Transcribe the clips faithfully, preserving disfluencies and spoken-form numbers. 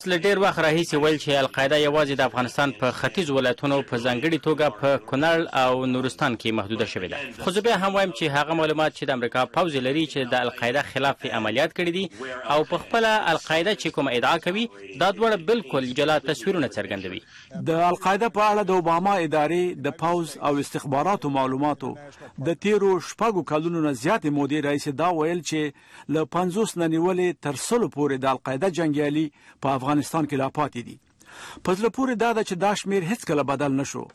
له ډېر وخت راهیسې ویل چې القاعده یوازې د افغانستان په ختیځ ولایتونو په ځانګړې توګه په کونړ او نورستان کې محدوده شوې ده. خو زه بیا هم وایم چې هغه معلومات چې د امریکا پوځ لري چې د القاعده خلاف عملیات کړي دي او په خپله القاعده چې کومه ادعا کوي دا دواړه بالکل جلا تصویرونه څرګندوي. د القاعده په اړه د اوباما ادارې د پوځ او استخباراتو معلوماتو د تیرو شپږو کلونو نه زیاتې مودې راهیسې دا ویل چې له پنځوس نه نیولې تر سلو پورې د القاعده جنګیالي په افغانستان کې لا پاتې دي. په زړه پورې دا ده چې دا شمېر هیڅکله بدل نه شو.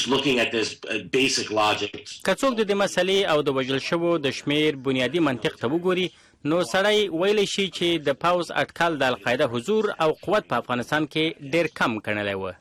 که څوک د دې مسلې او د وژل شوو د شمېر بنیادي منطق ته وګوري نو سړی ویلی شي چې د پوځ اټکل د القاعده حضور او قوت په افغانستان کې ډېر کم ګڼلی و.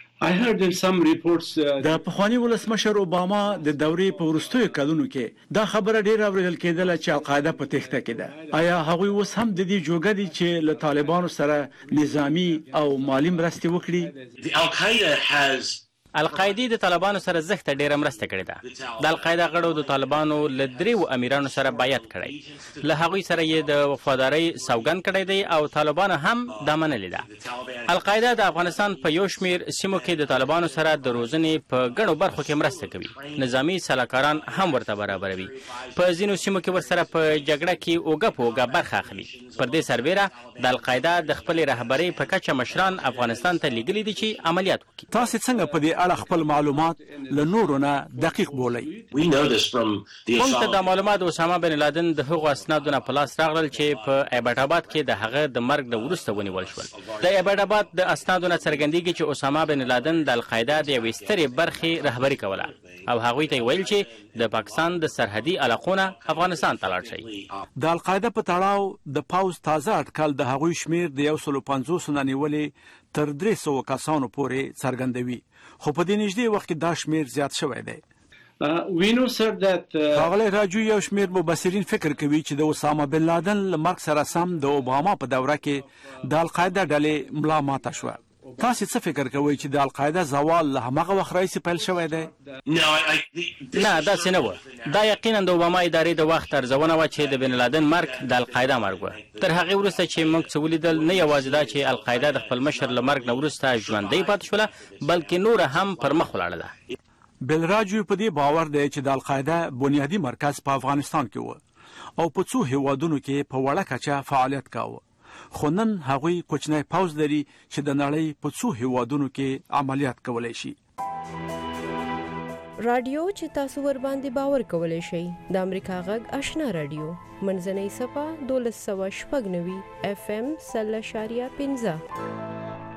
د پخواني ولسمشر اوباما د دورې په وروستیو کلونو کې دا خبره ډېره اورېدل کېدله چې القاعده په تېښته کې ده. آیا هغوی اوس هم د دې جوګه دي چې له طالبانو سره نظامي او مالي مرستې وکړي؟ القاعده د طالبانو سره زښته ډیره مرسته کړې ده. د القاعده غړو د طالبانو له دریو امیرانو سره بیعت کړی، له هغوی سره یې د وفادارۍ سوګند کړی دی او طالبانو هم دا منلې ده. القاعده د افغانستان په یو شمېر سیمو کې د طالبانو سره د روزنې په ګڼو برخو کې مرسته کوي. نظامی سلاکاران هم ورته برابروي. په ځینو سیمو کې ورسره په جګړه کې اوږه په اوږه برخه اخلي. پر دې سربیره د القاعده د خپلې رهبرۍ په کچه مشران افغانستان ته لیږلي دي چې عملیات وکړي. تاسې څنګه په دې اړه خپل معلومات له نورو نه دقیق بولئ؟ موږ ته دا معلومات د اسامه بن لادن د هغو اسنادو نه په لاس راغلل چې په ایبټ آباد کې د هغه د مرګ د وروسته ونیول شول. د ایبټ آباد د اسنادو نه څرګندېږي چې اسامه بن لادن د القاعده د یوې سترې برخې رهبري کوله او هغوی ته ویل چې د پاکستان د سرحدي علاقو نه افغانستان ته لاړ شي. د القاعده په تړاو د پوځ تازه اټکل د هغوی شمېر د یو سلو پنځوسو نه نیولې تر درې سوو کسانو پورې څرګندوي، خو په دې نږدې وخت کې دا شمېر زیات شوی دی. ښاغلی راجو، یو شمېر مبصرین فکر کوي چې د اسامه بن لادن له مرګ سره سم د اوباما په دوره کې د القاعده ډلې ملا ماته شوه. تاسې څه فکر کوئ چې د القاعده زوال له همغه وخت راهیسې پیل شوی دی؟ نه، داسې نه وه. دا یقینا د اوباما ادارې د وخت ارزونه وه چې د بن لادن مرګ د القاعده مرګ وه. تر هغې وروسته چې موږ څه ولیدل، نه یوازې دا چې القاعده د خپل مشر له مرګ نه وروسته ژوندۍ پاتې شوله، بلکې نوره هم پر مخ ولاړه ده. بلراجو په دې باور دی چې د القاعده بنیادي مرکز په افغانستان کې و او په څو هیوادونو کې په وړه کچه فعالیت کاوه، خو نن هغوی کوچنی پوځ لري چې د نړۍ په څو هیوادونو کې عملیات کولی شي. رادیو چې تاسو ور باندې باور کولی شئ د امریکا غږ آشنا رادیو منځنۍ صفه دولس سوه شپږ نوي اف ام سل اشاریه پنځه.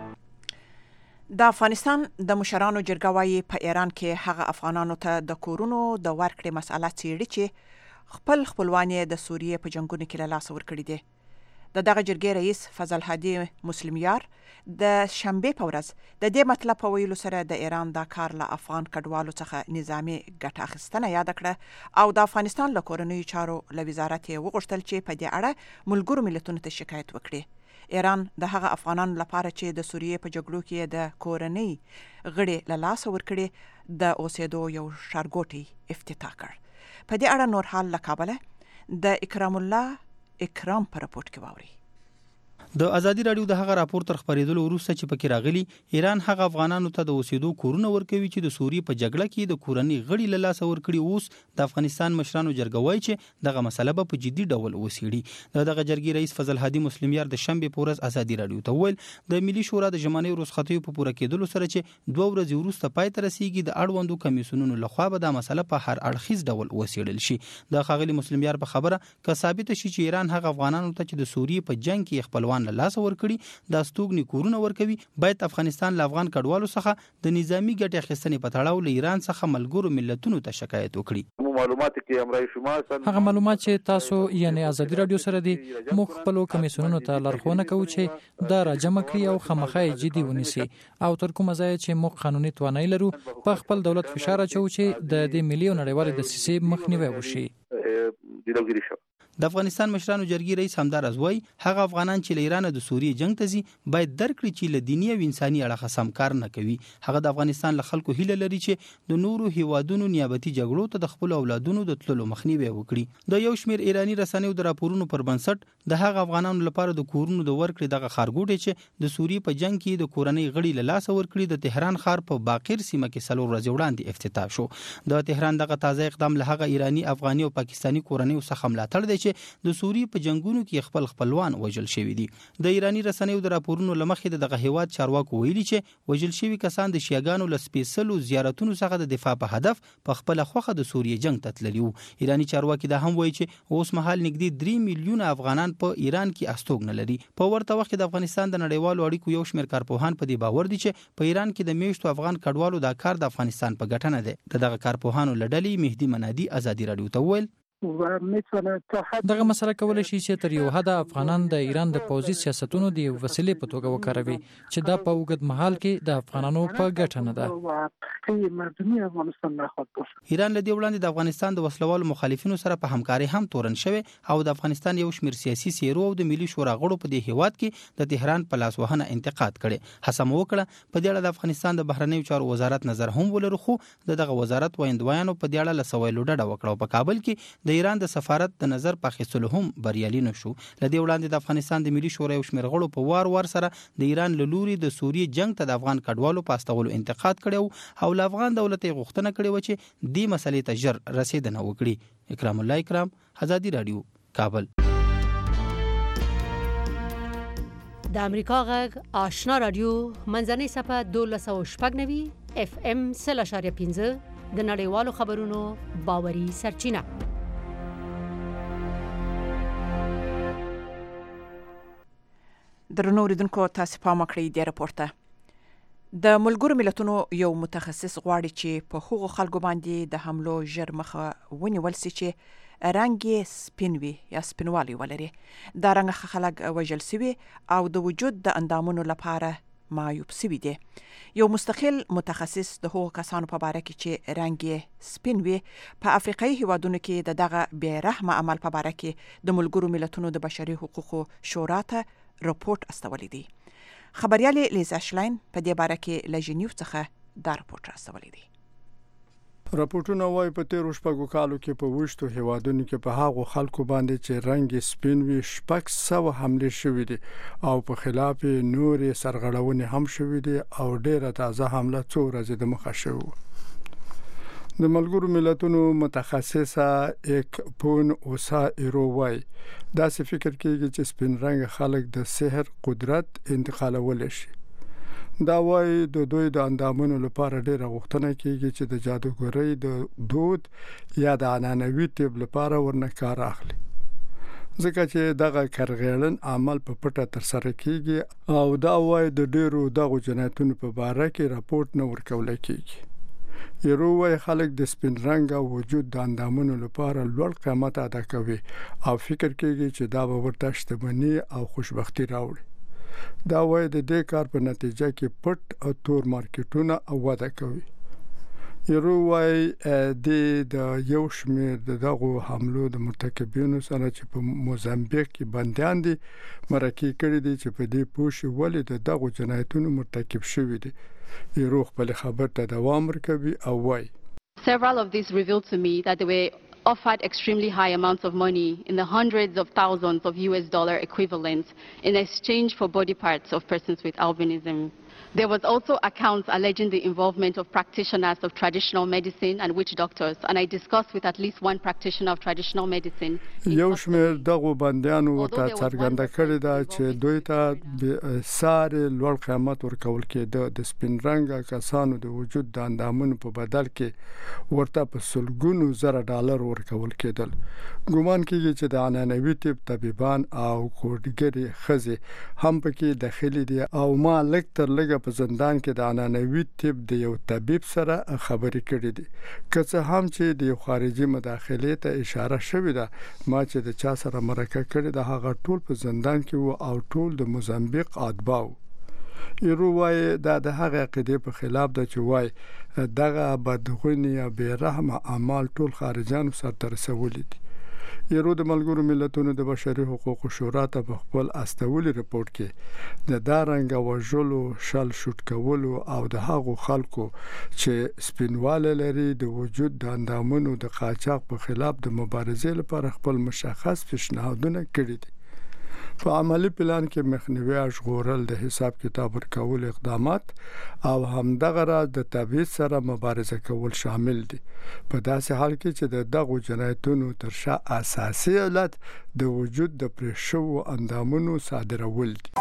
د افغانستان د مشرانو جرګه وايي په ایران کې هغه افغانانو ته د کورونو د ورکړې مسأله څېړي چې خپل خپلوان یې د سوریې په جنګونو کې له لاسه ورکړي دي. د دغه جرګې رئیس فضل هادي مسلمیار د شنبې په ورځ د دې مطلب په ویلو سره د ایران دا کار له افغان کډوالو څخه نظامي ګټه اخیستنه یاد کړه او د افغانستان له کورنیو چارو له وزارت یې وغوښتل چې په دې اړه ملګرو ملتونو ته شکایت وکړي. ایران د هغه افغانانو لپاره چې د سوریې په جګړو کې د کورنۍ غړي له لاسه ورکړي د اوسېدو یو ښارګوټی افتتاح کړ. په دې اړه نور حال له کابله د اکرام الله اکرام پر راپورټ کې واوري. د ازادي رادیو د هغه راپور تر خبرېدلو وروسته چې پکې راغلي ایران هغه افغانانو ته د اوسېدو کورونه ورکوي چې د سوریې په جګړه کې د کورنۍ غړي له لاسه ورکړي. اوس د افغانستان مشرانو جرګه وایي چې دغه مسله به په جدي ډول وڅېړي. د دغه جرګې رئیس فضل هادي مسلمیار د شنبې په ورځ ازادي رادیو ته وویل د ملي شورا د ژمنیو رخصتیو په پوره کېدلو سره چې دوه ورځې وروسته پای ته رسیږي د اړوندو کمیسیونونو لخوا به دا مسله په هر اړخیز ډول وڅېړل شي. د ښاغلي مسلمیار په خبره که ثابته شي چې ایران هغه افغانانو ته چې د سوریې په جنګ کې خپلوان له لاسه ورکړي دا ستوګني کورونه ورکوي، باید افغانستان له افغان کډوالو څخه د نظامی ګټې اخیستنې په تړاو له ایران څخه ملګرو ملتونو ته شکایت وکړي. معلومات کې امرای شما هغه معلومات چې تاسو یعنی ازادي رادیو سره دي موږ خپل کمیسیونونو ته لارښوونه کوو چې دا راجمع کړي او خامخای جدي ونیسي او تر کومه ځای چې موږ قانوني توانایي لرو په خپل دولت فشار اچوو چې د دې ملي او نړیوالې دسیسې مخنیوی وشي. د افغانستان مشرانو جرګې رئیس همدارز وایي هغه افغانان چې له ایران د سوریې جنگ ته ځي باید درک کړي چې له دیني او انساني اړخه سم کار نه کوي. هغه د افغانستان له خلکو هیله لري چې د نورو هیوادونو نیابتي جګړو ته د خپل اولادونو د تللو مخنیوي وکړي. د یو شمېر ایرانی رسنیو د راپورونو پر بنسټ د هغه افغانانو لپاره د کورونو د ورکړې دغه خارګوټي چې د سوریې په جنگ کې د کورنۍ غړي له لاسه ورکړي د تهران ښار په باقر سیمه کې څلور ورځې وړاندې افتتاح شو. د تهران دغه تازه اقدام له هغه ایرانی، افغاني او پاکستاني کورنۍ څخه ملاتړ دی چې د سوریې په جنگونو کې خپل خپلوان وژل شوی دي. د ایرانی رسنیو د راپورونو لمخې دغه هیواد چارواکو ویلي چې وژل شوی کسان د شیعاګانو له سپیڅلو زیارتونو څخه د دفاع په هدف په خپل خوخه د سوریې جنگ ته تللي وو. ایرانی چارواکي دا هم وایي چې اوس مهال نږدې درې میلیونه افغانان په ایران کې استوګنه لري. په ورته وخت کې د افغانستان د نړیوالو اړیکو یو شمېر کارپوهان په دې باور دي چې په ایران کې د میشتو افغان کډوالو دا کار د افغانستان په ګټه نه دی. دغه کارپوهانو لړلې مهدي منادي ازادي رادیو ته وویل دغه مسله کولای شي چې تر یو حد افغانان د ایران د پوځي سیاستونو د وسیلې په توګه وکاروي چې دا په اوږد مهال کې د افغانانو په ګټه نه ده. ایران له دې وړاندې د افغانستان د وسلوالو مخالفینو سره په همکاري هم تورن شوی او د افغانستان یو شمېر سیاسي څیرو او د ملي شورا غړو په دې هیواد کې د تهران په لاس وهنه انتقاد کړي. هڅه وکړه په دې اړه د افغانستان د بهرنیو چارو وزارت نظر هم ولرو، خو دغه وزارت وایندویانو په دې اړه له سوالو ډډه وکړه. په کابل کې د ایران د سفارت د نظر په اخیستلو هم بریالي نشو. لدې وړاندې د افغانستان د ملي شورا یو شمېر غړو په وار وار سره د ایران له لوري د سوریې جنگ ته د افغان کډوالو په استولو انتقاد کړي او له افغان دولت یې غوښتنه کړې و چې دې مسلې ته ژر رسیدنه وکړي. اکرام الله اکرام، ازادي رادیو، کابل. د امریکا غږ آشنا رادیو منځنۍ صفحه دولس او شپږ نوي اف ام سل اشاریه پنځه د نړیوالو خبرونو باوري سرچینه. درنو اوریدونکو تاسو پام وکړئ د راپورته د ملګرو ملتونو یو متخصص غواړي چې په هغو خلکو باندې د حملو ژر مخه ونیول شي چې رنګ یې سپین وي یا سپینوالی ولري. دا رنګ خلک وژل شوي او د وجود د اندامونو لپاره معیوب شوي دي. یو مستقل متخصص د هغو کسانو په باره کې چې رنګ یې سپین وي په افریقایي هیوادونو کې د دغه بې رحمه عمل په باره کې د ملګرو ملتونو د بشري حقوقو شورا ته راپورټ استولی دی. خبريالي لیزا شلاین په دې باره کې له ژنیو څخه دا راپورټ استولی دی. راپورټونه وايي په تیرو شپږو کالو کې په وشتو هیوادونو کې په هغو خلکو باندې چې رنګ سپین وي شپږ سوه حملې شوې دي او په خلاف نورې سرغړونې هم شوې دي او ډېره تازه حمله څو ورځې د مخه شوه. د ملګرو ملتونو متخصصه ایک پون اوسا ایرووای دا څه فکر کوي چې سپین رنګ خلک د سحر قدرت انتقالول شي. دا وایي د دوی د اندامونو لپاره ډېره غوښتنه کیږي چې د جادوګرۍ د دود یا د عنعنوي طب لپاره ورنه کار اخلي، ځکه چې دغه کارغړن عمل په پټه تر سره کیږي او دا وایي د ډېرو دغه جنایتونو په اړه کې راپورټ نه ورکول کیږي. یروي خلک د سپین رنګ او وجود د اندامونو لپاره لوړ قیمت ادا کوي او فکر کوي چې دا به ورته شتمنۍ او خوشبختی راوړي. دا وایي د دې کار په نتیجه کې پټ او تور مارکیټونه وده کوي. یروي د یو شمېر د دغه حملو د مرتکبینو سره چې په موزامبیک کې بندیان دي مرکه کړي دي چې په دې پوښي ولې د دغه جنایتونو مرتکب شوي دي. یرو خپل خبر ته دوام ورکوي او وایي Several of these revealed to me that they were offered extremely high amounts of money in the hundreds of thousands of U S dollar equivalents in exchange for body parts of persons with albinism. There was also accounts alleging the involvement of practitioners of traditional medicine and witch doctors, and I discussed with at least one practitioner of traditional medicine. یو شمېر دغه بندیانو ورته څرګنده کړې ده چې دوی ته ساري لوړ قیمت ورکول کېده د سپین رنګ کسانو د وجود د اندامونو په بدل کې ورته په سلګونو زره ډالر ورکول کېدل. ګومان کېږي چې د عنعنوي طب طبيبان او کوډګری خزې هم پکې داخلي دي او ما لږ تر لږه په زندان کې د عنعنوي طب د یو طبيب سره خبرې کړې دي. که څه هم چې د یو خارجي مداخلې ته اشاره شوې ده، ما چې د چا سره مرکه کړې ده هغه ټول په زندان کې وو او ټول د موزامبیک اتباو. یروي دا د هغه عقیدې په خلاف ده چې وای دغه بدغونی یا بیرحمه اعمال ټول خارجانو سره ترسولې دي. ایرو د ملګرو ملتونو د بشري حقوقو شورا ته په خپل استولي رپورت کې د دارنګ وژلو شل شوټ کولو او د هغو خلکو چې سپینواله لري د وجود د اندامونو د قاچاق په خلاف د مبارزې لپاره خپل مشخص پیشنهادونه کړي دي. په عملی پلان کې مخنیوي ژغورل د حساب کتاب ورکول اقدامات او همدغه راز د تبعیض سره مبارزه کول شامل دي په داسې حال کې چې د دغو جنایتونو تر شا اساسي علت د وجود د پرېښو اندامونو صادرول دي.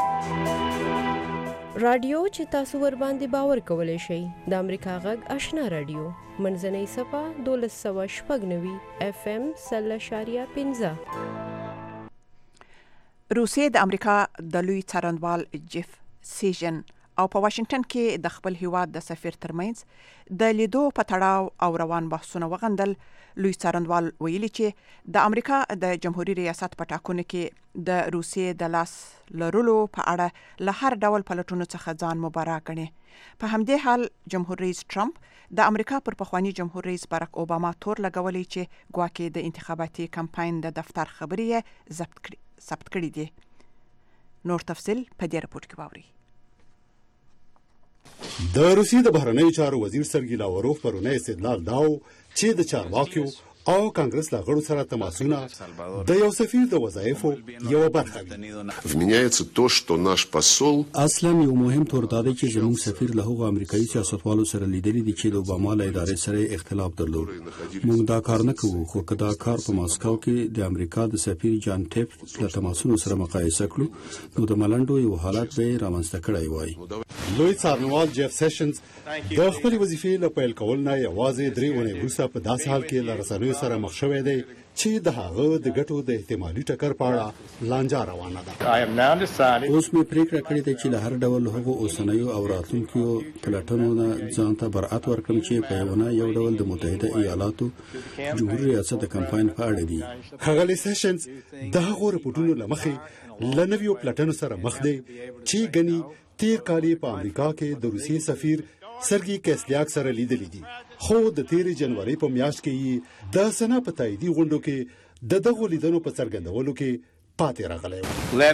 رادیو چې تاسو ور باندې باور کولای شئ د امریکا غږ آشنا رادیو منځنۍ صفه دولس سوه شپږ نوي اف ام سل اشاریه پنځه. روسیې د امریکا د لوی څارنوال جیف سیژن او په واشنگټن کې د خپل هیواد د سفیر ترمنځ د لیدو په تړاو او روان بحثونه وغندل. لوی څارنوال ویلي چې د امریکا د جمهوریت ریاست په ټاکنو کې د روسیې د لاس لرلو په اړه له هر ډول پلټونو څخه ځان مبرا کړي. په همدې حال جمهور رئیس ټرمپ د امریکا پر پخوانی جمهور رئیس باراک اوباما تور لګولې چې ګواکې د انتخاباتي کمپاین د دفتر خبرې ضبط کړي ثبت کړي دي. نور تفصیل په دې راپور کې واوري. د روسیې د بهرنیو چارو وزیر سرګی لاوروف پرونه استدلال داو چې د چارواکیو او کانګرس له غړو سره تماسونه د یو سفیر د وظایفو یو برخه دي. Вменяется то, что наш посол اصلا یو مهم تور دادی چې زموږ سفیر له هغو امریکایي سیاستوالو سره لیدلی دي چې د اوباما له ادارې سره اختلاف درلود. موږ دا کار نه کوو، خو که دا کار په ماسکو کې د امریکا د سفیر جان ټیپ له تماسونو سره مقایسه کړو نو د ملنډو یو حالت به رامنځته کړی وای. لوی څارنوال جیف سیشنز د خپل وظیفې له پیل کول نه یوازې درې ونې وروسته په داسې حال کې له رسنیو سره مخ شوی دی چې د هغه د ګټو د احتمالي ټکر په اړه لانجه روانه ده. اوس مې پریکړه کړې ده چې له هر ډول هغو اوسنیو او راتلونکو پلټنو نه ځان ته برأت ورکړم چې په یوه یو ډول د متحده ایالاتو جمهوریت ریاست د کمپاین په اړه دي. ښاغلی سیشنز د هغو رپورټونو له مخې له نویو پلټنو سره مخ دی چې ګني تیر کال په امریکا کې د روسیې سفیر سرګی کیسلیاک سره لیدلی دي، خو د تیر جنوري په میاشت کې د سنا په تاییدي غونډو کې د دغو لیدنو په څرګندولو کې پاتې راغلی.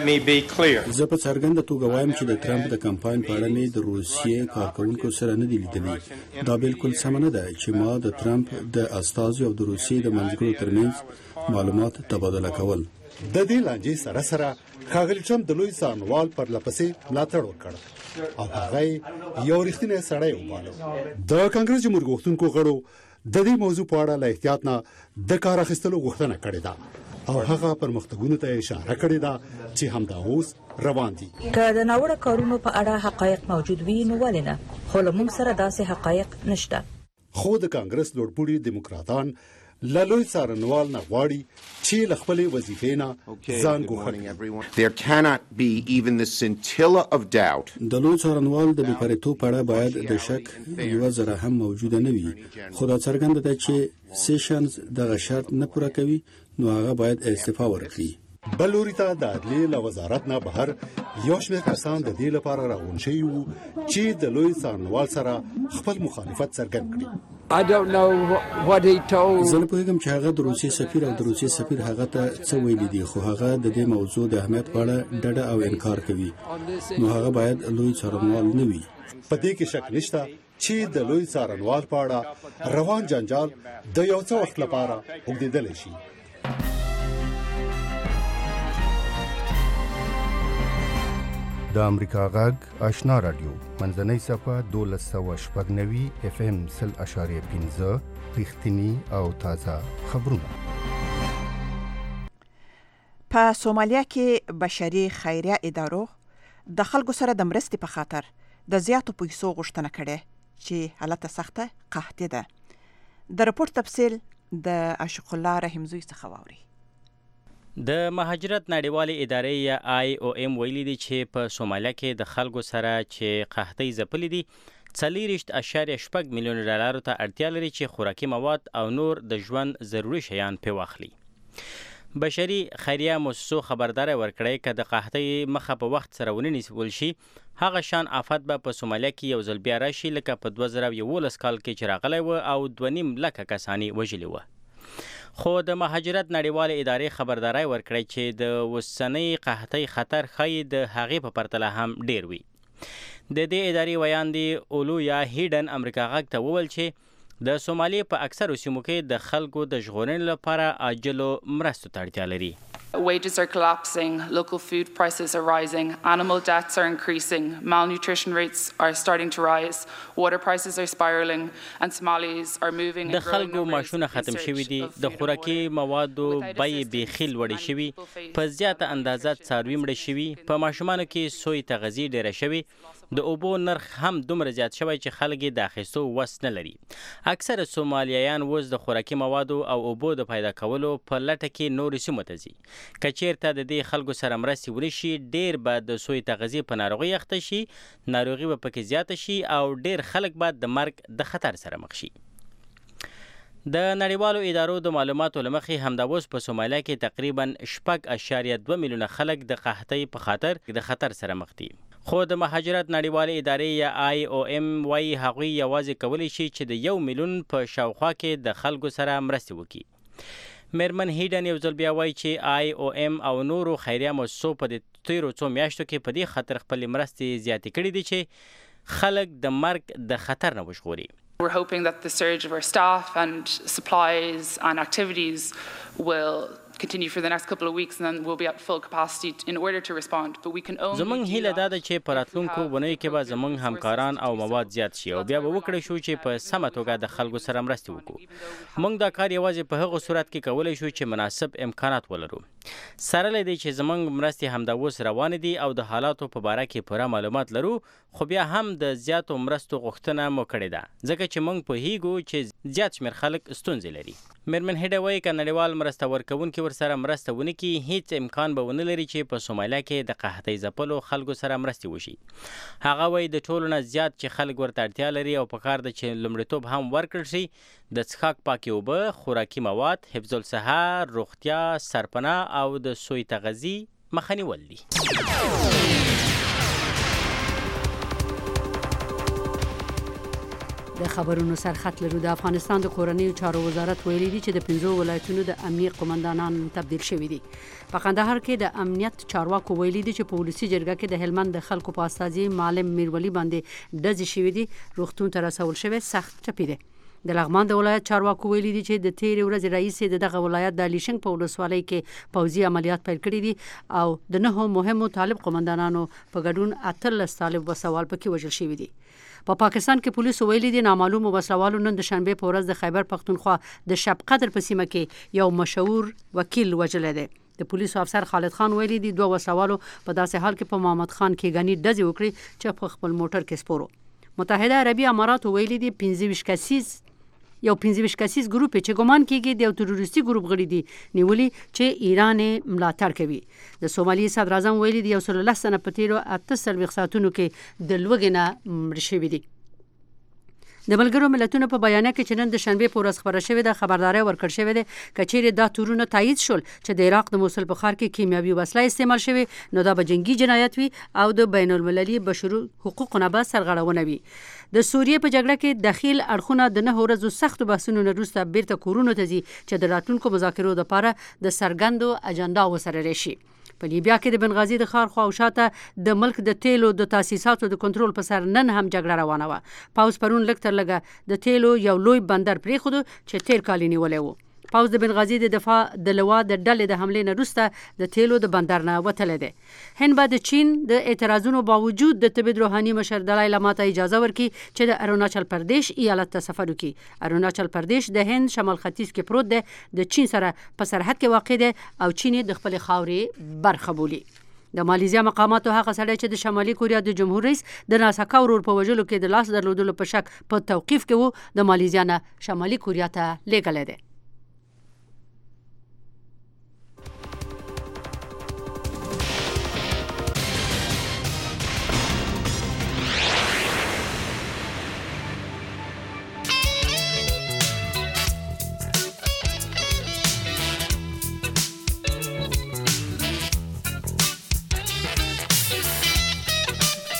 زه په څرګنده توګه وایم چې د ټرمپ د کمپاین په اړه مې د روسیې کارکونکو سره نه دی لیدلی. دا بالکل سم نه ده چې ما د ټرمپ د استازو او د روسیې د منځګړو ترمنځ معلومات تبادله کول. د دې لانجې سره سره ښاغلی ټرمپ د لوی څارنوال پر لپسې ملاتړ وکړ او هغه یو رښتینی سړی وباله. د کانګرس جمهور غوښتونکو غړو د دې موضوع په اړه له احتیاط نه د کار اخیستلو غوښتنه کړې ده او هغه پرمختګونو ته اشاره کړې ده چې همدا اوس روان دي. که د ناوړه کارونو په اړه حقایق موجود وي نو ولې نه، خو له موږ سره داسې حقایق نشته. خو د کانګرس لوړپوړي دیموکراتان له لوی څارنوال نه غواړي چې له خپلې وظیفې نه ځان ګوښه کړي. There cannot be even the scintilla of doubt. د لوی څارنوال د بېپریتوب په اړه باید د شک یوه ذره هم موجوده نه وي، خو دا څرګنده ده چې سیشنز دغه شرط نه پوره کوي نو هغه باید استعفا ورکړي. بل لوري ته د عدلیې له وزارت نه بهر یو شمېر کسان د دې لپاره راغونډ شوي وو چې د لوی څارنوال سره خپل مخالفت څرګند کړي. I don't know what he told. زه نه پوهیږم چې هغه د روسیې سفیر او د روسیې سفیر هغه ته څه ویلي دي، خو هغه د دې موضوع د اهمیت په اړه ډډه او انکار کوي. نو هغه باید لوی څارنوال نه وي. په دې کې شک نشته چې د لوی څارنوال په اړه روان جنجال د یو څه وخت لپاره اوږدېدلی شي. د امریکا غږ آشنا رادیو منځنۍ صفه دولس سوه شپږ نوي اف ام سل اشاریه پنځه رښتینی او تازه خبرونه. په سومالیا کې بشري خیریه ادارو د خلکو سره د مرستې په خاطر د زیاتو پیسو غوښتنه کړې چې حالت سخته قحطي ده. د راپور تفصیل د عاشق الله رحمزوی څخه واوري. د مهاجرت نړیوالې ادارې یا آی او ام ویلي دي چې په سومالیا کې د خلکو سره چې قحطۍ ځپلې دي څلېرویشت اعشاریه شپږ میلیونه ډالرو ته اړتیا لري چې خوراکي مواد او نور د ژوند ضروري شیان پرې واخلي. بشري خیریه موسسو خبرداری ورکړی که د قحطۍ مخه په وخت سره ونه نیول شي هغه شان آفت به په سومالیا کې یو ځل بیا راشي لکه په دوه زره یولس کال کې چې راغلی و او دوه نیم لکه کسان یې وژلي وه. خو د مهاجرت نړیوال ادارې خبرداري ورکړی چې د وسنۍ قحطۍ خطر ښایي د هغې په پرتله هم ډیر وي. د دې ادارې ویان دی اولویا هیډن امریکا غږ ته وویل چې د سومالي په اکثرو سیمو کې د خلکو د ژغورنې لپاره عاجلو مرستو ته اړتیا لري. Wages are collapsing, local food prices are rising, animal deaths are increasing, malnutrition rates are starting to rise, water prices are spiraling, and Somalis are moving د خلکو معاشونه ختم شوي دي، د خوراکي موادو بیې بیخي لوړې شوي، په زیاته اندازه څاروي مړه شوي، په ماشومانو کې سوی تغذیې ډیره شوي، د اوبو نرخ هم دومره زیات شوی چې خلک یې د اخیستو وس نه لري. اکثره سومالیایان اوس د خوراکي موادو او اوبو د پیدا کولو په لټه کې نورو سیمو ته ځي. که چیرته د دې خلکو سره مرستې ونشي، ډیر به د سوی تغذیې په ناروغۍ اخته شي، ناروغي به پکې زیاته شي او ډیر خلک به د مرګ د خطر سره مخ شي. د نړیوالو ادارو د معلوماتو له مخې همدا اوس په سومالیا کې تقریبا شپږ اشاریه دوه میلیونه خلک د قحطۍ په خاطر د خطر سره مخ دي. خو د مهاجرت نړیوالې ادارې یا آی او ام وايي هغوی یوازې کولی شي چې د یو میلیون په شاوخوا کې د خلکو سره مرستې وکړي. میرمن هیډن یو ځل بیا وایي چې آی او ام او نورو خیریه مؤسسو په د تیرو څو میاشتو کې په دې خاطر خپلې مرستې زیاتې کړي دي چې خلک د مرګ د خطر نه وژغوري. We're hoping that the surge of our staff and supplies and activities will continue for the next couple of weeks and then we'll be at full capacity in order to respond, but we can only زمونږ هیله دا ده چې په راتلونکو اونیو کې به زمونږ همکاران او مواد زیات شي او بیا به وکړی شو چې په سمه توګه د خلکو سره مرستې وکړو. موږ دا کار یوازې په هغو صورت کې کولی شو چې مناسب امکانات ولرو. سره له دې چې زمونږ مرستې همدا اوس روانې دي او د حالاتو په باره کې پوره معلومات لرو، خو بیا هم د زیاتو مرستو غوښتنه مو کړې ده ځکه چې موږ پوهیږو چې زیات شمېر خلک ستونزې لري. میرمن هیډه وایي که نړیوال مرسته ورکوونکي ورسره مرسته ونه کړي، هیڅ امکان به ونه لري چې په سومالیا کې د قحطۍ ځپلو خلکو سره مرستې وشي. هغه وایي د ټولو نه زیات چې خلک ورته اړتیا لري او پکار ده چې لومړیتوب هم ورکړل شي د څښاک پاکې اوبه، خوراکي مواد، حفظ الصحه، روغتیا، سرپناه او د سوی تغذیې مخه نیول دي. د خبرونو سرخط لرو. د افغانستان د کورنیو چارو وزارت ویلي دي چې د پنځو ولایتونو د امنیه قومندانان تبدیل شوي دي. په کندهار کې د امنیت چارواکو ویلي دي چې په ولسي جرګه کې د هلمند د خلکو په استازي معلم میرولی باندې ډزې شوي دي، روغتون ته رسول شوی سخت ټپي دی. د لغمان د ولایت چارواکو ویلي دي چې د تیرې ورځې رئیس د دغه ولایت د لیشنګ په ولسوالۍ کې پوځي عملیات پیل کړي دي او د نهو مهمو طالب قومندانانو په ګډون اتلس طالب وسوال پکې وژل شوي دي. په پا پاکستان کې پولیسو ویلي دي نامعلومو وسلوالو نن د شنبه په ورځ د خیبر پختونخوا د شب قدر په سیمه کې یو مشهور وکیل وژلی دی. د پولیسو افسر خالد خان ویلي دي دوه وسلوالو په داسې حال کې په محمد خان کېګانی ډزې وکړي چې په خپل موټر کې سپورو. متحده عربي امارات ویلي دي پنځه ویشت کسیز یو پنځه ویشت کسیز ګروپ چې ګمان کېږي د یو تروریستي ګروپ غړي دي نیولي چې ایران ملاتړ کوي. د سومالي صدر اعظم ویلي دي یو سل لس سنه په تیرو اته څلوېښت ساعتونو کې د لوږې نه مړه شوي دي. د ملګرو ملتونو په بیانیه کې چې نن د شنبه په ورځ خبره شوې ده خبرداری ورکړل شوې ده چې چیرې دا تورونه تایید شول چې د عراق د موصل په ښار کې کیمیاوي وسله استعمال شوې نو دا به جنگي جنایت وي او د بین المللي بشري حقوقو نه به سرغړونه وي. د سوریې په جګړه کې دخیل اړخونه د نه ورځو سختو بحثونو نه وروسته بیرته کورونو ته ځي چې د راتلونکو مذاکرو لپاره د څرګندو اجنډا وسره راشي. په لیبیا کې د بنغازي د ښار خواوشاته د ملک د تیلو د تاسیساتو د کنټرول په سر نن هم جګړه روانه وه. پاوز پرون لږ تر لږه د تیلو یو لوی بندر پرېښودو چې تیر کال یې نیولی و. پاوز د بنغازي د دفاع د لوا د ډلې د حملې نه وروسته د تیلو د بندر نه وتلی دی. هند به د چین د اعتراضونو باوجود د تبعید روحاني مشر دلای لاما ته اجازه ورکړي چې د اروناچل پردیش ایالت ته سفر وکړي. اروناچل پردیش د هند شمال ختیځ کې پروت دی، د چین سره په سرحد کې واقع دی او چین د خپل خاورې برخه بولي. د مالیزیا مقاماتو هغه سړی چې د شمالي کوریا د جمهور رئیس د ناسکا ورور په وژلو کې د لاس درلودلو په شک په توقیف کې وو د مالیزیا نه شمالي کوریا ته لیږلی دی.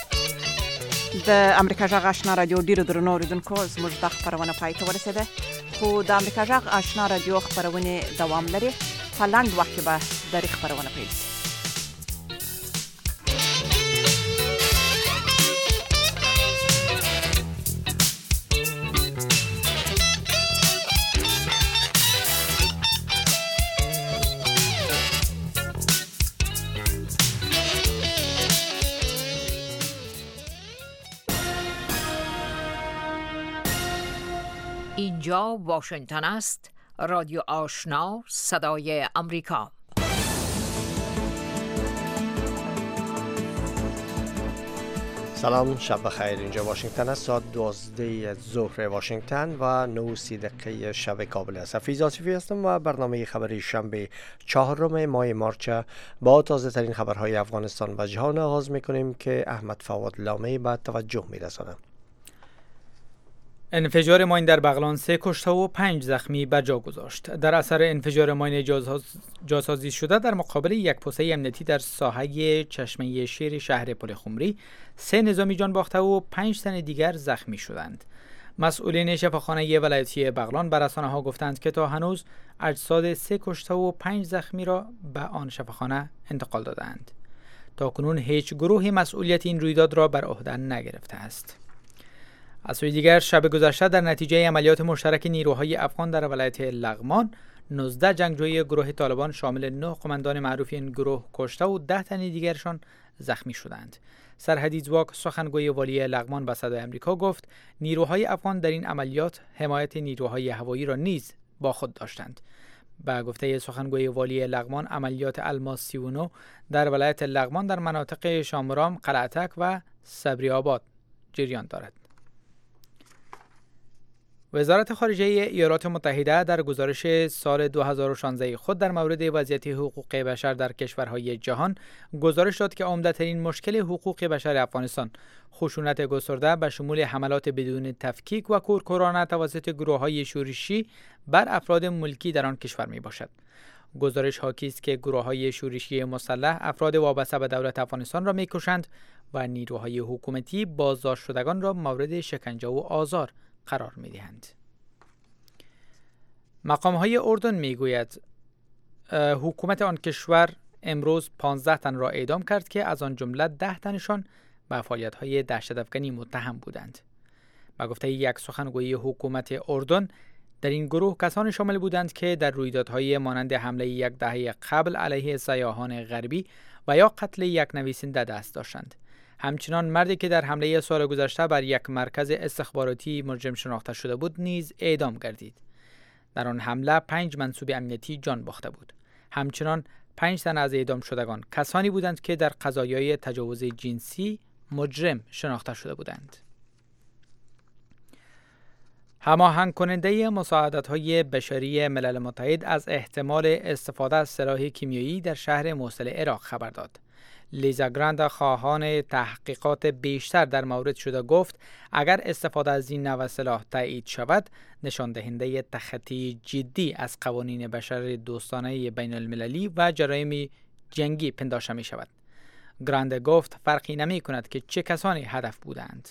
د امریکا جغ آشنا رادیو ډیرو درنو اوریدونکو زموږ د خبرونه پای ته ورسېده. خو د امریکا جغ آشنا رادیو خبرونه دوام لري. په لاند وخت کې به د خبرونه پیل شي. اینجا واشنگتن است. رادیو آشنا صدای امریکا. سلام، شب بخیر. اینجا واشنگتن است. ساعت دوازده ظهر واشنگتن و نه و سی دقیقه شب کابل است. حفیظ آصفی هستم و برنامه خبری شنبه چهارم ماه مارچ با تازه ترین خبرهای افغانستان و جهان آغاز میکنیم که احمد فواد لامی به توجه میرسانم. انفجار ماین در بغلان سه کشته و پنج زخمی بر جا گذاشت. در اثر انفجار ماین جاسازی شده در مقابل یک پوسته امنیتی در ساحه چشمه شیر شهر پلخمری، سه نظامی جان باخته و پنج تن دیگر زخمی شدند. مسئولین شفاخانه ولایتی بغلان بر رسانه‌ها گفتند که تا هنوز اجساد سه کشته و پنج زخمی را به آن شفاخانه انتقال دادند. تا کنون هیچ گروهی مسئولیت این رویداد را بر عهده نگرفته است. از سوی دیگر شب گذشته در نتیجه عملیات مشترک نیروهای افغان در ولایت لغمان، نوزده جنگجوی گروه طالبان شامل نه قماندان معروف این گروه کشته و ده تن دیگرشان زخمی شدند. سرحدی زواک سخنگوی والی لغمان به صدای آمریکا گفت نیروهای افغان در این عملیات حمایت نیروهای هوایی را نیز با خود داشتند. با گفته سخنگوی والی لغمان، عملیات الماس سی و نه در ولایت لغمان در مناطق شامرام، قلعتک و صبری آباد جریان دارد. وزارت خارجه ایالات متحده در گزارش سال دو هزار و شانزده خود در مورد وضعیت حقوق بشر در کشورهای جهان گزارش داد که عمده‌ترین مشکل حقوق بشر افغانستان خشونت گسترده به شمول حملات بدون تفکیک و کورکورانه توسط گروه‌های شورشی بر افراد ملکی در آن کشور میباشد. گزارش حاکی است که گروه‌های شورشی مسلح افراد وابسته به دولت افغانستان را میکشند و نیروهای حکومتی بازداشت شدگان را مورد شکنجه و آزار قرار می دهند. مقام های اردن می گوید حکومت آن کشور امروز پانزده تن را اعدام کرد که از آن جمله ده تنشان به فعالیت های دهشت افکنی متهم بودند. با گفته یک سخنگوی حکومت اردن، در این گروه کسانی شامل بودند که در رویدادهای مانند حمله یک دهه قبل علیه سیاحان غربی و یا قتل یک نویسنده دست داشتند. همچنان مردی که در حمله سال گذشته بر یک مرکز استخباراتی مجرم شناخته شده بود نیز اعدام گردید. در آن حمله پنج منصوب امنیتی جان باخته بود. همچنان پنج تن از اعدام شدگان کسانی بودند که در قضایای تجاوز جنسی مجرم شناخته شده بودند. هماهنگ کننده مساعدت‌های بشری ملل متحد از احتمال استفاده از سلاح کیمیایی در شهر موصل عراق خبر داد. لیزا گراند، خواهان تحقیقات بیشتر در مورد شده، گفت اگر استفاده از این نوع سلاح تایید شود، نشان دهنده تخطی جدی از قوانین بشر دوستانه بین المللی و جرایم جنگی پنداشته می شود. گراند گفت فرقی نمی کند که چه کسانی هدف بودند.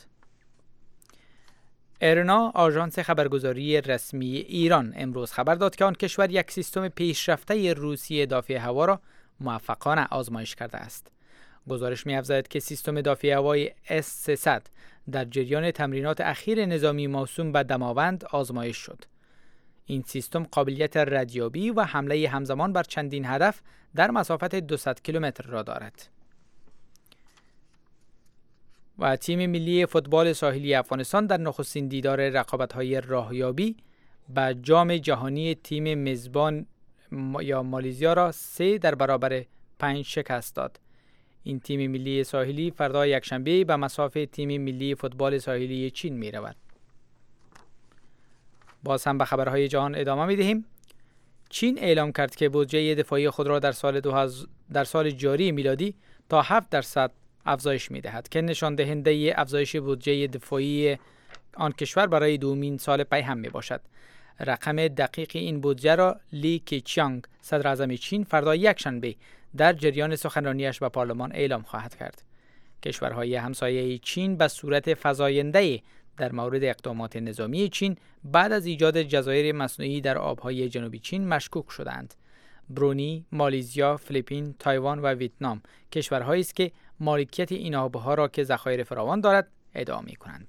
ارنا، آژانس خبرگزاری رسمی ایران، امروز خبر داد که آن کشور یک سیستم پیشرفته روسی دافع هوا را موفقانه آزمایش کرده است. گزارش می‌افزاید که سیستم دافع هوای اس سیصد در جریان تمرینات اخیر نظامی موسوم به دماوند آزمایش شد. این سیستم قابلیت ردیابی و حمله همزمان بر چندین هدف در مسافت دویست کیلومتر را دارد. و تیم ملی فوتبال ساحلی افغانستان در نخستین دیدار رقابت‌های راهیابی به جام جهانی تیم میزبان یا مالزیا را سه در برابر پنج شکست داد. این تیم ملی ساحلی فردا یکشنبه به مسافه تیم ملی فوتبال ساحلی چین می رود. باز هم به خبرهای جهان ادامه می دهیم. چین اعلام کرد که بودجه دفاعی خود را در سال دو هزار در سال جاری میلادی تا هفت درصد افزایش می دهد که نشان دهنده افزایش بودجه دفاعی آن کشور برای دومین سال پی هم می باشد. رقم دقیق این بودجه را لی کیچیانگ، صدر اعظم چین، فردا یکشنبه در جریان سخنرانیش به پارلمان اعلام خواهد کرد. کشورهای همسایه چین به صورت فزاینده در مورد اقدامات نظامی چین بعد از ایجاد جزایر مصنوعی در آبهای جنوبی چین مشکوک شدند. برونی، مالیزیا، فیلیپین، تایوان و ویتنام کشورهایی است که مالکیت این آبها را که ذخایر فراوان دارد ادعا می‌کنند.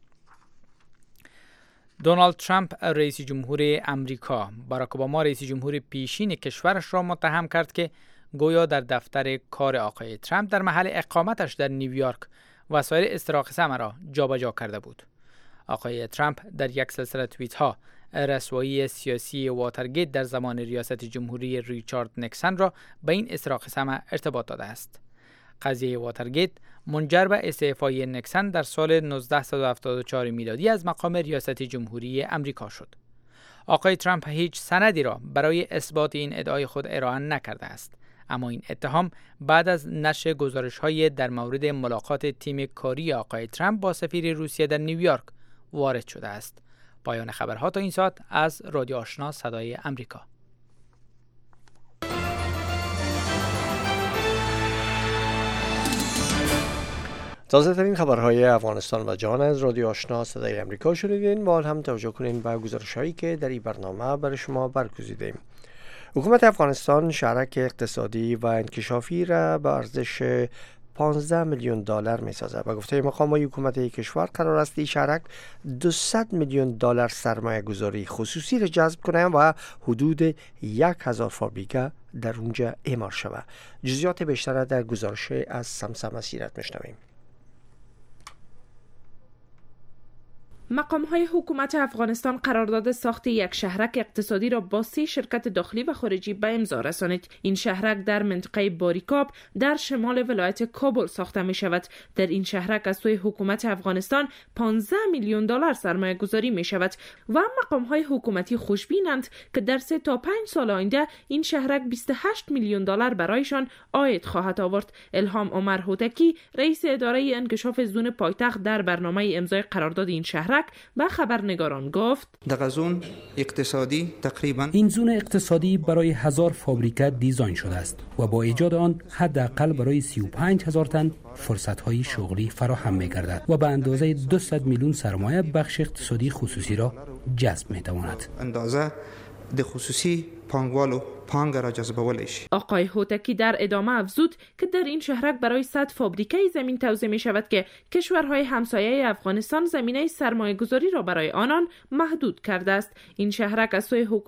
دونالد ترامپ رئیس جمهور امریکا باراک اوباما رئیس جمهور پیشین کشورش را متهم کرد که گویا در دفتر کار آقای ترامپ در محل اقامتش در نیویورک وسایل استراق سم را جابجا کرده بود. آقای ترامپ در یک سلسله توییت ها رسوایی سیاسی واترگیت در زمان ریاست جمهوری ریچارد نیکسون را به این استراق سم ارتباط داده است. قضیه واترگیت منجر به استعفای نیکسون در سال نوزده هفتاد و چهار میلادی از مقام ریاست جمهوری امریکا شد. آقای ترامپ هیچ سندی را برای اثبات این ادعای خود ارائه نکرده است، اما این اتهام بعد از نشر گزارش‌های در مورد ملاقات تیم کاری آقای ترامپ با سفیر روسیه در نیویورک وارد شده است. پایان خبرها تا این ساعت از رادیو آشنا صدای امریکا. تازه ترین خبرهای افغانستان و جهان از رادیو آشنا صدای امریکا شنیدین. با هم توجه کنین به گزارش‌هایی که در این برنامه برای شما برگزیدیم. حکومت افغانستان شهرک اقتصادی و انکشافی را به ارزش پانزده میلیون دلار می‌سازد. به گفته مقامات حکومت کشور قرار است این شهرک دویست میلیون دلار سرمایه گذاری خصوصی را جذب کنند و حدود یک هزار فابریکه در اونجا اعمار شود. جزئیات بیشتر در گزارش از سمسم سیرت میشنویم. مقام‌های حکومت افغانستان قرارداد ساخت یک شهرک اقتصادی را با سه شرکت داخلی و خارجی به امضا رسانید. این شهرک در منطقه باریکاب در شمال ولایت کابل ساخته می شود. در این شهرک از سوی حکومت افغانستان پانزده میلیون دلار سرمایه گذاری می شود و مقام‌های حکومتی خوشبینند که در سه تا پنج سال آینده این شهرک بیست و هشت میلیون دلار برایشان عاید خواهد آورد. الهام عمر هوتکی رئیس اداره انکشاف زون پایتخت در برنامه امضای قرارداد این شهرک به خبرنگاران گفت در زون اقتصادی تقریبا این زون اقتصادی برای هزار فابریکه دیزاین شده است و با ایجاد آن حداقل برای سی و پنج هزار تن فرصت‌های شغلی فراهم می‌گردد و به اندازه دویست میلیون سرمایه بخش اقتصادی خصوصی را جذب می‌تواند. اندازه د خصوصی پانگوالو پانگ را جذبولش. آقای هوتکی در ادامه افزود که در این شهرک برای صد فابریکه زمین توزیع می شود که کشورهای همسایه افغانستان زمینه سرمایه گذاری را برای آنان محدود کرده است. این شهرک از سوی حکومت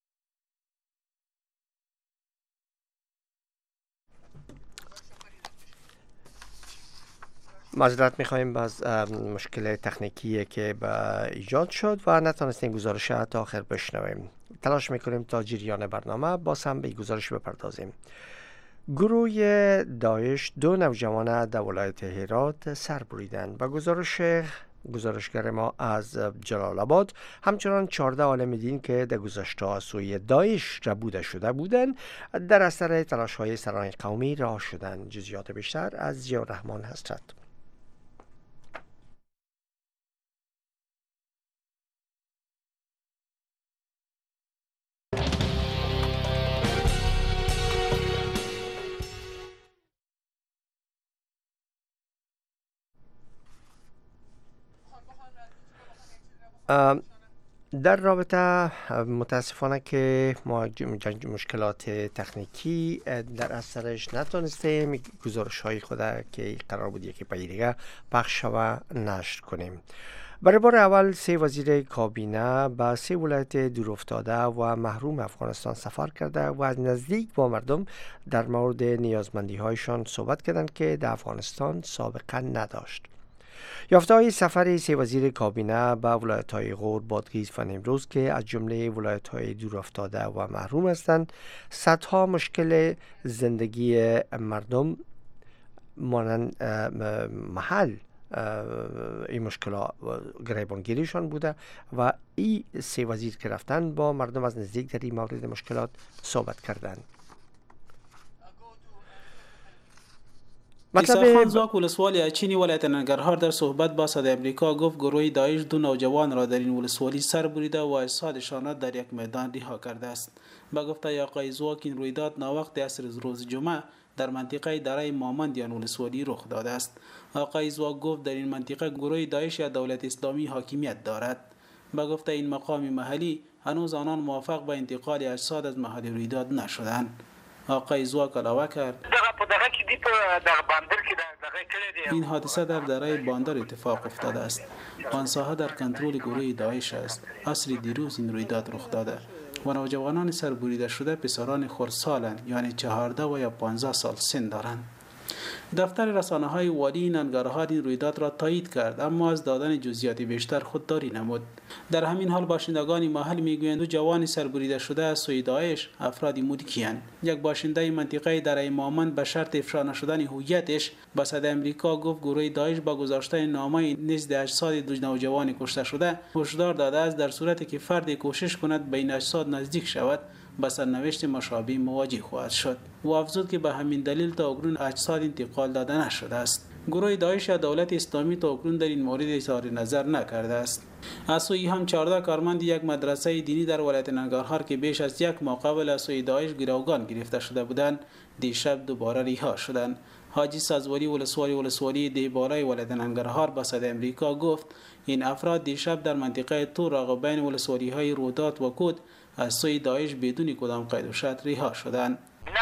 معذرت می‌خوایم از مشکل تکنیکی که به ایجاد شد و نتونستیم گزارش تا آخر بشنویم. تلاش می‌کنیم تا جریان برنامه با هم به گزارش بپردازیم. گروه داعش دو نوجوان در ولایت هرات سر بریدند و گزارش گزارشگر ما از جلال آباد همچنان چهارده عالم دین که در گذشته از سوی داعش ربوده شده بودند در اثر تلاش‌های سران قومی رها شدند. جزئیات بیشتر از ضیاء الرحمن حضرت. در رابطه متاسفانه که ما مشکلات تکنیکی در اثرش نتونستیم گزارش های خود که قرار بود یکی پای دیگه پخش و نشر کنیم. برای بار اول سه وزیر کابینه به سه ولایت دورافتاده و محروم افغانستان سفر کرده و از نزدیک با مردم در مورد نیازمندی هایشان صحبت کردند که در افغانستان سابقه نداشت. یافته‌های سفر سه وزیر کابینه به ولایت‌های غور، بادغیس و نیمروز که از جمله ولایت‌های دورافتاده و محروم هستند، صدها مشکل زندگی مردم مانند محل این مشکلات گریبانگیریشان بوده و این سه وزیر که رفتن با مردم از نزدیک در این مورد مشکلات صحبت کردند. عیسی خان زاک ولسوالی چینی ولایت ننگرهار در صحبت با صدای امریکا گفت گروه داعش دو نوجوان را در این ولسوالی سر بریده و اجسادشان در یک میدان رها کرده است. با گفته آقای زاک این رویداد ناوقت عصر روز جمعه در منطقه دره مامندیان ولسوالی رخ داده است. آقای زواک گفت در این منطقه گروه داعش یا دولت اسلامی حاکمیت دارد. با گفته این مقام محلی هنوز آنان موافق به انتقال اجساد از محل رویداد نشدند. آقای زواک علاوه کرد این حادثه در دره باندر اتفاق افتاده است. آن ساحه در کنترل گروه داعش است. عصر دیروز این رویداد رخ داده و نوجوانان سربریده شده پسران خردسالند، یعنی چهارده و یا پانزده سال سن دارند. دفتر رسانه های والی ننگرهار این رویداد را تایید کرد، اما از دادن جزئیات بیشتر خودداری نمود. در همین حال باشندگان محل میگویند دو جوان سربریده شده از سوی داعش افرادی مودکی‌اند. یک باشنده منطقه دره مامند به شرط افشا نشدن هویتش به صدای امریکا گفت گروه داعش با گذاشتن نامه نزد اجساد دو نوجوان کشته شده هشدار داده است در صورتی که فردی کوشش کند به این اجساد نزدیک شود با سرنوشت مشابه مواجه خواهد شد. و افزود که به همین دلیل تا اکنون اجساد انتقال داده نشده است. گروه داعش یا دولت اسلامی تا اکنون در این مورد اظهار نظر نکرده است. از سوی هم چهارده کارمند یک مدرسه دینی در ولایت ننگرهار که بیش از یک ماه قبل از سوی داعش گروگان گرفته شده بودند دیشب دوباره رها شدند. حاجی سازواری ولسوالی ولسوالی دیبالای ولایت ننگرهار با صدای امریکا گفت این افراد دیشب در منطقه تور راغ بین ولسوالی های رودات و کود از سوی داعش بدون کدام قید و شرط رها شدند.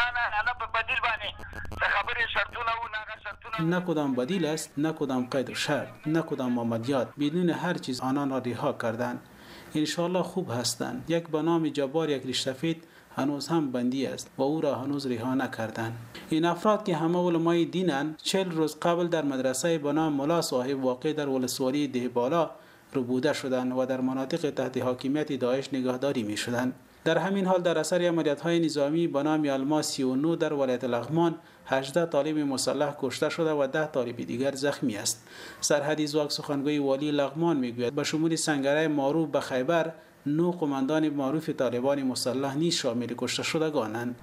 نه کدام بدیل است، نه کدام قید و شرط، نه کدام مامدیات، بدون هر چیز آنان را رها کردند. انشاءالله خوب هستند. یک به نام جبار یک ریش‌سفید هنوز هم بندی است و او را هنوز رها نکردند. این افراد که همه علمای دینند چهل روز قبل در مدرسه به نام ملا صاحب واقع در ولسوالی دهبالا ربوده شدند و در مناطق تحت حاکمیت داعش نگهداری می شدند. در همین حال در اثر عملیات‌های نظامی به نام الماس سی و نه در ولایت لغمان هجده طالب مسلح کشته شده و ده طالب دیگر زخمی است. سرحدی زواک سخنگوی والی لغمان میگوید به شمول سنگره معروف به خیبر نو قماندان معروف طالبان مسلح نیز شامل کشته شدگانند.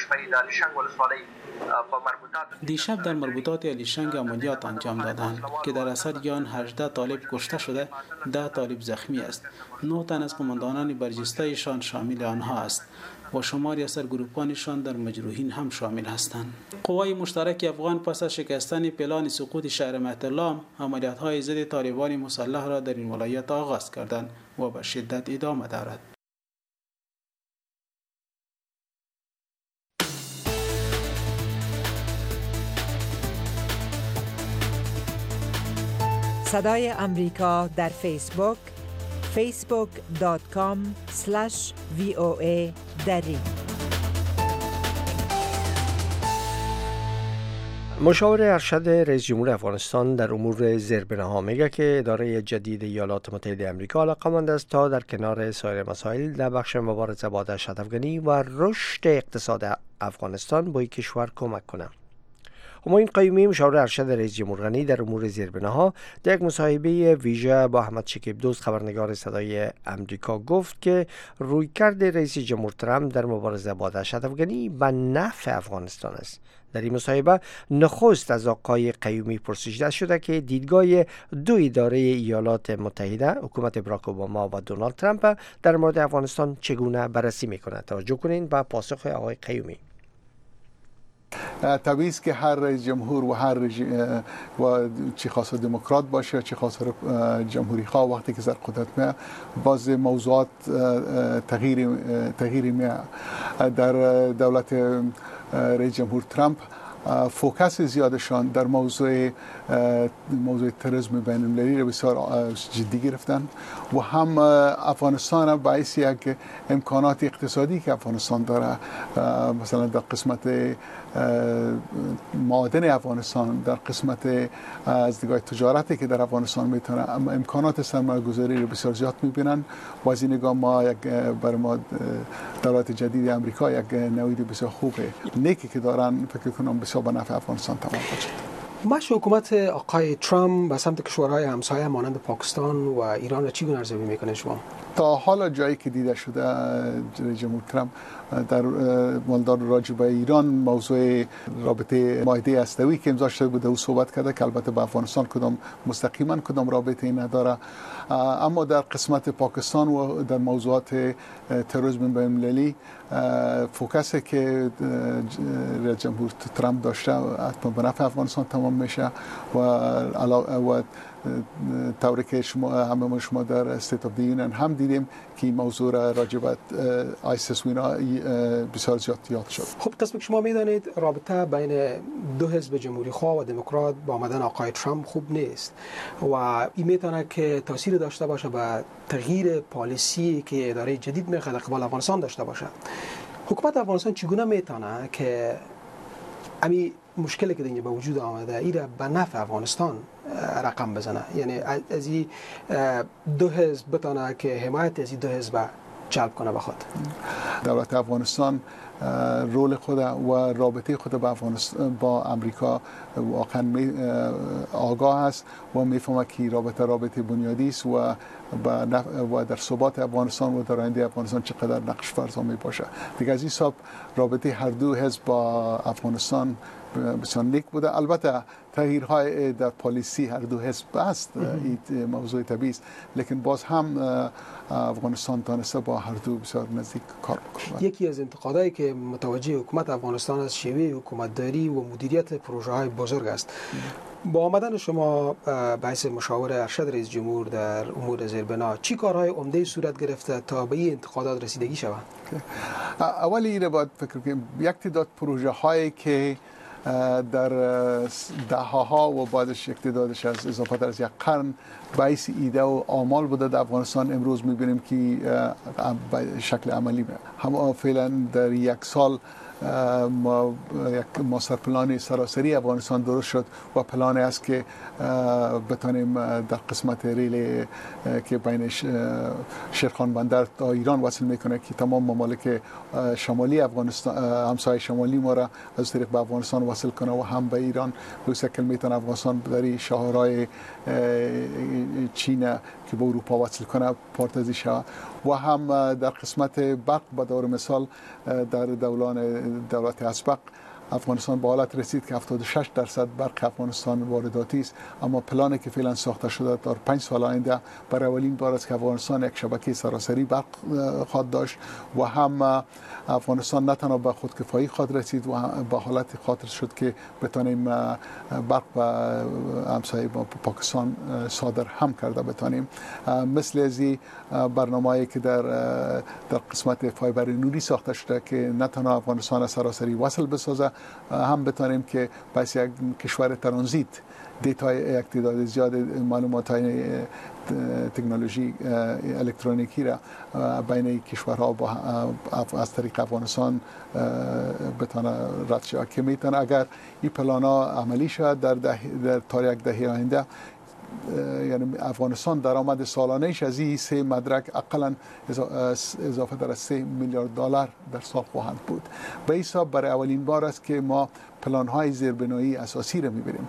دیشب در مربوطات علیشنگ عملیات انجام دادند که در اثر آن هجده طالب کشته شده، ده طالب زخمی است. نه تن از قماندانان برجسته‌شان شامل آنها است و شماری از سرگروپانشان در مجروحین هم شامل هستند. قوای مشترک افغان پس از شکستن پلان سقوط شهر مهترلام عملیات‌های ضد طالبان مسلح را در این ولایت آغاز کردند و به شدت ادامه دارد. صدای امریکا در فیسبوک فیسبوک دات کام اسلش وی او ای دری. مشاور ارشد رئیس جمهور افغانستان در امور زیربناها میگه که اداره جدید ایالات متحده آمریکا علاقه‌مند است تا در کنار سایر مسائل در بخش مبارزه با دهشت افغانی و رشد اقتصاد افغانستان با این کشور کمک کنند. همایون قیومی مشاور ارشد رئیس جمهور غنی در امور زیربناها در یک مصاحبه ویژه با احمد شکیب دوست خبرنگار صدای امریکا گفت که رویکرد رئیس جمهور ترامپ در مبارزه با دهشت افغانی به نفع افغانستان است. در این مصاحبه نخست از آقای قیومی پرسیده شده که دیدگاه دو اداره ایالات متحده حکومت براک اوباما و دونالد ترامپ در مورد افغانستان چگونه بررسی می‌کند. توجه کنین به پاسخ آقای قیومی. طبیعی است که هر رئیس جمهور و هر و چه خاص دموکرات باشه چه خاص جمهوری خواه وقتی که سر قدرت میاد باز موضوعات تغییر تغییر میاد. در دولت رئیس جمهور ترامپ فوکس زیادشان در موضوع موضوع تروریسم بین المللی را بسیار جدی گرفتن و هم افغانستان باعث یک امکانات اقتصادی که افغانستان داره، مثلا در قسمت معادن افغانستان، در قسمت از دیگه تجارتی که در افغانستان میتونه امکانات سرمایه گذاری رو بسیار زیاد میبینن و از این نگاه ما یک برای ما دولت جدید امریکا یک نوید بسیار خوبه نیکی که دارن فکر کنم بسیار به نفع افغانستان تمام باشه. مش حکومت آقای ترامپ به سمت کشورهای همسایه مانند پاکستان و ایران را چگونه ارزیابی میکنه شما؟ تا حالا جایی که دیده شده جمهوری ترامپ در مالدار راجع به ایران موضوع رابطه معاهده هسته‌ای که امضا شده بوده او صحبت کرده که البته با افغانستان کدام مستقیما کدام رابطه نداره، اما در قسمت پاکستان و در موضوعات تروریسم بین‌المللی فوکسی که جمهوری ترامپ داشته حتما به نفع افغانستان تمام میشه و و طوری که شما همه شما در استیت اف دی یونین هم دیدیم که این موضوع را راجع به آیسیس و اینا بسیار زیاد یاد شد. خب قسم که شما میدانید رابطه بین دو حزب جمهوری خواه و دموکرات با آمدن آقای ترامپ خوب نیست و این میتونه که تاثیر داشته باشه به تغییر پالیسی که اداره جدید میخواد قبال افغانستان داشته باشه. حکومت افغانستان چگونه میتونه که امی مشکلی که دیگه به وجود آمده ای را به نفع افغانستان رقم بزنه، یعنی از این دو حزب بتونه که حمایت از این دو حزب جلب کنه بخواد. دولت افغانستان رول خود و رابطه خود با افغانستان با امریکا واقعا آگاه است و میفهمه که رابطه رابطه بنیادی است و و در ثبات افغانستان و در آینده افغانستان چقدر نقش فرضا می باشه. دیگه از این حساب رابطه هر دو حزب با افغانستان بسیار نیک بوده. البته تغییرهای در پالیسی هر دو حزب است، این موضوع طبیعی است، لیکن باز هم افغانستان تانسته با هر دو بسیار نزدیک کار بکنه. یکی از انتقادایی که متوجه حکومت افغانستان از شیوه حکومتداری و مدیریت پروژه های بزرگ است. با آمدن شما به حیث مشاور ارشد رئیس جمهور در امور زیربنا چی کارهای عمده صورت گرفته تا به این انتقادات رسیدگی شود؟ اولی اینه باید فکر کنیم یک تعداد پروژه هایی که در دهه‌ها و بعدش یک تعدادش از اضافه تر از یک قرن باعث ایده و آمال بوده در افغانستان، امروز می‌بینیم که شکل عملی هم فعلا در یک سال ما یک ماستر پلان سراسری افغانستان درست شد و پلانی است که بتانیم در قسمت ریل که بین شیرخان بندر تا ایران وصل میکنه که تمام ممالک شمالی افغانستان همسایه شمالی ما را از طریق به افغانستان وصل کنه و هم به ایران به شکل میتونه افغانستان در شاهرای چین که به اروپا وصل کنه پارتزی شود و هم در قسمت برق به دور مثال در دولان دولت اسبق افغانستان به حالت رسید که هفتاد و شش درصد برق افغانستان وارداتی است، اما پلانی که فعلا ساخته شده در پنج سال آینده برای اولین بار است که افغانستان یک شبکه سراسری برق خواهد داشت و هم افغانستان نه تنها به خودکفایی خواهد رسید و به حالت خاطر شد که بتانیم برق به همسایه با پاکستان صادر هم کرده بتانیم، مثل از برنامه‌ای که در در قسمت فایبر نوری ساخته شده که نه تنها افغانستان سراسری وصل بسازه هم بتانیم که پس یک کشور ترانزیت دیتای یک تعداد زیاد معلومات های تکنولوژی الکترونیکی را بین کشورها با از طریق افغانستان بتونه رد شود که میتونه اگر این پلانا عملی شود در در تا یک دهه آینده یعنی افغانستان درآمد سالانه‌اش از این سه مدرک اقلا اضافه در سه میلیارد دلار در سال خواهند بود. به حساب برای اولین بار است که ما پلان‌های زیربنایی اساسی را می‌بینیم.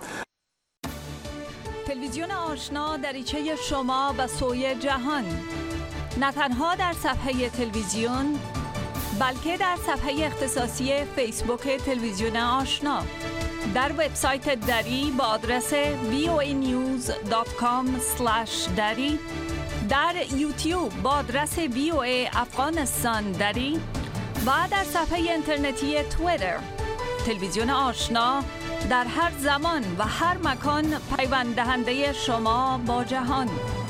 تلویزیون آشنا دریچه شما به سوی جهان، نه تنها در صفحه تلویزیون بلکه در صفحه اختصاصی فیسبوک تلویزیون آشنا، در وبسایت دری با آدرس وی او ای نیوز دات کام اسلش دری، در یوتیوب با آدرس وی او ای افغانستان دری و در صفحه اینترنتی توییتر. تلویزیون آشنا در هر زمان و هر مکان پیوند دهنده شما با جهان.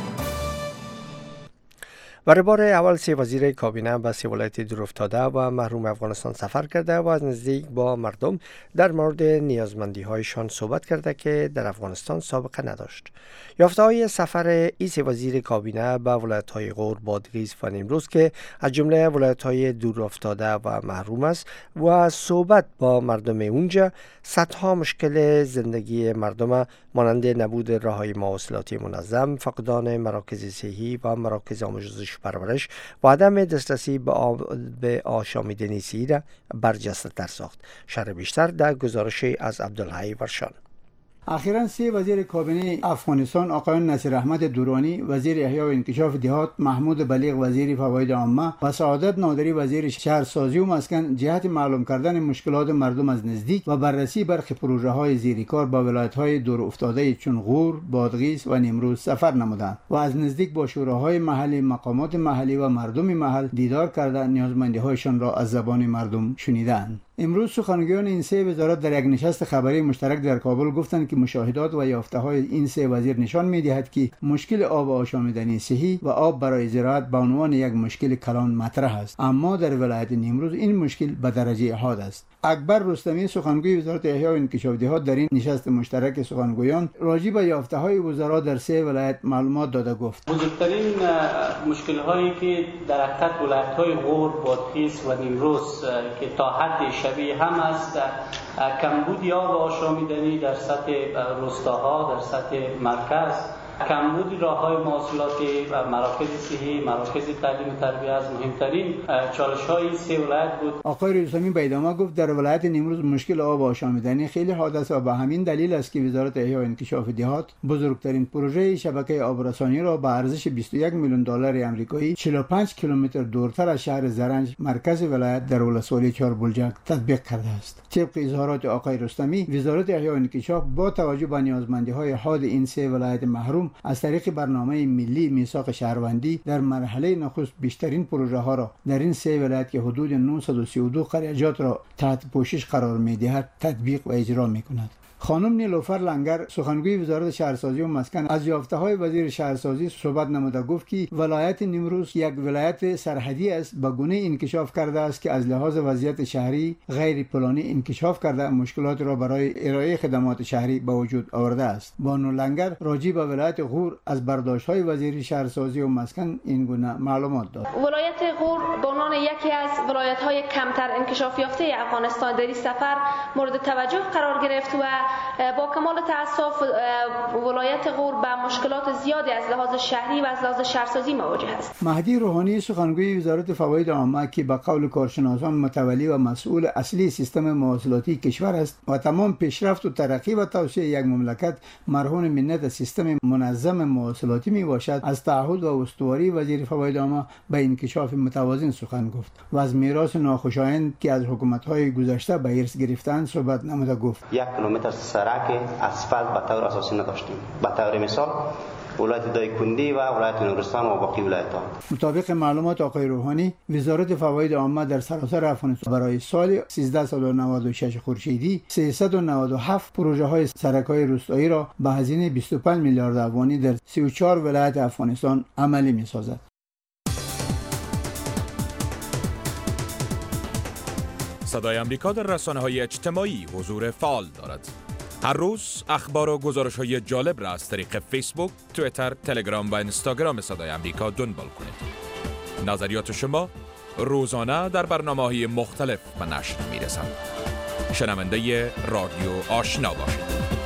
برای بار اول سه وزیر کابینه به سه ولایت دورافتاده و محروم افغانستان سفر کرده و از نزدیک با مردم در مورد نیازمندی هایشان صحبت کرده که در افغانستان سابقه نداشت. یافته های سفر این سه وزیر کابینه به ولایت های غور، بادغیس و نیمروز که از جمله ولایت های دورافتاده و محروم است و صحبت با مردم اونجا صدها مشکل زندگی مردم مانند نبود راههای مواصلاتی منظم، فقدان مراکز صحی و مراکز آموزش پرورش و عدم دسترسی به آشامیدنی صحی را برجسته تر ساخت. شرح بیشتر در گزارشی از عبدالحی ورشان. اخیراً سه وزیر کابینه افغانستان آقایان نصیر احمد دورانی وزیر احیا و انکشاف دهات، محمود بلیغ وزیر فواید عامه و سعادت نادری وزیر شهرسازی و مسکن جهت معلوم کردن مشکلات مردم از نزدیک و بررسی برخی پروژه های زیر کار با ولایت های دور افتاده چون غور، بادغیس و نیمروز سفر نمودند و از نزدیک با شوراهای محلی، مقامات محلی و مردم محل دیدار کرده نیازمندی هایشان را از زبان مردم شنیدند. امروز سخنگویان این سه وزارت در یک نشست خبری مشترک در کابل گفتند که مشاهدات و یافته‌های این سه وزیر نشان می‌دهد که مشکل آب آشامیدنی صحی و آب برای زراعت به عنوان یک مشکل کلان مطرح است، اما در ولایت نیمروز این مشکل به درجه احاد است. اکبر رستمی سخنگوی وزارت احیا و انکشاف دهات در این نشست مشترک سخنگویان راجع به یافته‌های وزارت در سه ولایت معلومات داده گفت بزرگترین مشکل‌هایی که در حقیقت ولایت‌های غور، بادغیس و نیمروز که تا حد شبیه هم است، کمبود آب آشامیدنی در سطح روستاها، در سطح مرکز، کمبود راه‌های مواصلاتی و مراکز صحی، مراکز تعلیم و تربیت از مهمترین چالش‌های سه ولایت بود. آقای رستمی به ادامه گفت در ولایت نیمروز مشکل آب آشامیدنی خیلی حاد است و به همین دلیل است که وزارت احیا و انکشاف دهات بزرگترین پروژه شبکه آبرسانی را با ارزش بیست و یک میلیون دلار آمریکایی چهل و پنج کیلومتر دورتر از شهر زرنج مرکز ولایت در ولسوالی چهاربلجک تطبیق کرده است. طبق اظهارات آقای رستمی، وزارت احیا و انکشاف با توجه به نیازمندی‌های حاد این سه ولایت محروم از طریق برنامه ملی میثاق شهروندی در مرحله نخست بیشترین پروژه ها را در این سه ولایت که حدود نهصد و سی و دو قریه‌جات را تحت پوشش قرار می‌دهد تطبیق و اجرا می‌کند. خانم نیلوفر لنگر سخنگوی وزارت شهرسازی و مسکن از یافته‌های وزیر شهرسازی صحبت نموده گفت که ولایت نیمروز یک ولایت سرحدی است به گونه انکشاف کرده است که از لحاظ وضعیت شهری غیر پلانی انکشاف کرده مشکلات را برای ارائه خدمات شهری به وجود آورده است. بانو لنگر راجع به ولایت غور از برداشت‌های وزیر شهرسازی و مسکن این گونه معلومات داد. ولایت غور به عنوان یکی از ولایت‌های کمتر انکشاف یافته افغانستان در این سفر مورد توجه قرار گرفت و با کمال تأسف ولایت غور به مشکلات زیادی از لحاظ شهری و از لحاظ شهرسازی مواجه است. مهدی روحانی سخنگوی وزارت فواید عامه که به قول کارشناسان متولی و مسئول اصلی سیستم مواصلاتی کشور است و تمام پیشرفت و ترقی و توسعه یک مملکت مرهون منت سیستم منظم مواصلاتی می باشد، از تعهد و استواری وزیر فواید عامه به انکشاف متوازن سخن گفت و از میراث ناخوشایند که از حکومت‌های گذشته به ارث گرفتند صحبت نموده گفت یک کیلومتر سرک اسفالت به طور اساسی نداشتیم. به طور مثال ولایت دایکندی و ولایت نورستان و باقی ولایت‌ها. مطابق معلومات آقای روحانی، وزارت فواید عامه در سراسر افغانستان برای سال سیزده و نود و شش خورشیدی سیصد و نود و هفت پروژه‌های سرک‌های روستایی را به هزینه بیست و پنج میلیارد افغانی در سی و چهار ولایت افغانستان عملی می‌سازد. صدای آمریکا در رسانه‌های اجتماعی حضور فعال دارد. هر روز اخبار و گزارش‌های جالب را از طریق فیسبوک، توییتر، تلگرام و اینستاگرام صدای آمریکا دنبال کنید. نظریات شما روزانه در برنامه‌های مختلف به نشر می‌رسند. شنونده رادیو آشنا باشید.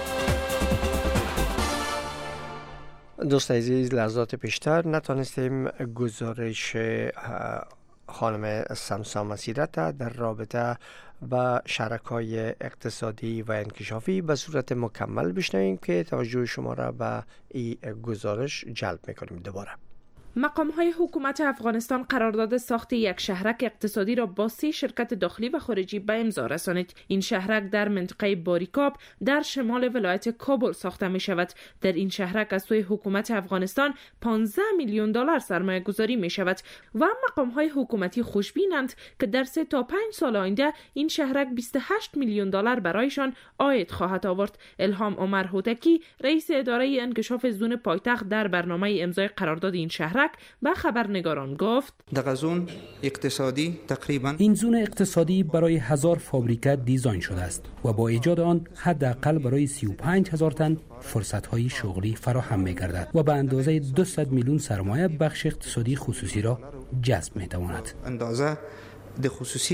دوست عزیز، لحظات پیشتر نتانستیم گزارش خانم سمسا مسیرت در رابطه و شرکای اقتصادی و انکشافی به صورت مکمل بشنویم که توجه شما را به این گزارش جلب میکنیم. دوباره مقام‌های حکومت افغانستان قرارداد ساخت یک شهرک اقتصادی را با سه شرکت داخلی و خارجی به امضا رسانید. این شهرک در منطقه باریکاب در شمال ولایت کابل ساخته می شود. در این شهرک از سوی حکومت افغانستان پانزده میلیون دلار سرمایه گذاری می شود و مقام‌های حکومتی خوشبینند که در سه تا پنج سال آینده این شهرک بیست و هشت میلیون دلار برایشان عاید خواهد آورد. الهام عمر هوتکی رئیس اداره انکشاف زون پایتخت در برنامه امضای قرارداد این شهرک به خبرنگاران گفت در زون اقتصادی تقریبا این زون اقتصادی برای هزار فابریکه دیزاین شده است و با ایجاد آن حداقل برای سی و پنج هزار تن فرصت‌های شغلی فراهم می‌گردد و به اندازه دویست میلیون سرمایه بخش اقتصادی خصوصی را جذب می‌تواند. اندازه د خصوصی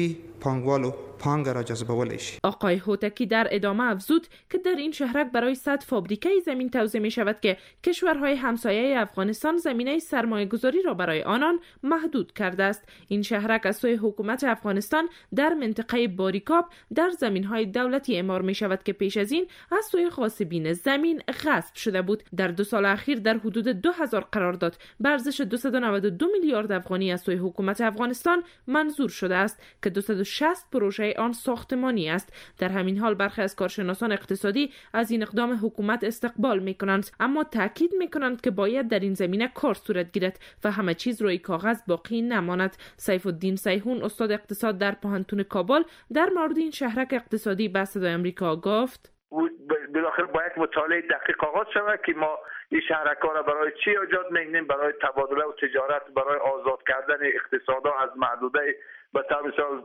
پانگوال و پانگ را جذبولی شد. آقای هوتکی در ادامه افزود که در این شهرک برای صد فابریکه زمین توزیع می شود که کشورهای همسایه افغانستان زمینه سرمایه گذاری را برای آنان محدود کرده است. این شهرک از سوی حکومت افغانستان در منطقه باریکاب در زمینهای دولتی اعمار می شود که پیش از این از سوی غاصبین زمین غصب شده بود. در دو سال اخیر در حدود دو هزار قرارداد به ارزش دویست و نود و دو میلیارد افغانی از سوی حکومت افغانستان منظور شده است که دویست و شصت پروژه آن ساختمانی است. در همین حال برخی از کارشناسان اقتصادی از این اقدام حکومت استقبال می کنند، اما تاکید می کنند که باید در این زمینه کار صورت گیرد و همه چیز روی کاغذ باقی نماند. سیف الدین سیحون استاد اقتصاد در پوهنتون کابل در مورد این شهرک اقتصادی به صدای آمریکا گفت: بالاخره باید مطالعه دقیق آغاز شود که ما این شهرک‌ها را برای چی ایجاد می‌کنیم، برای تبادله و تجارت، برای آزاد کردن اقتصادها از محدوده به طور مثال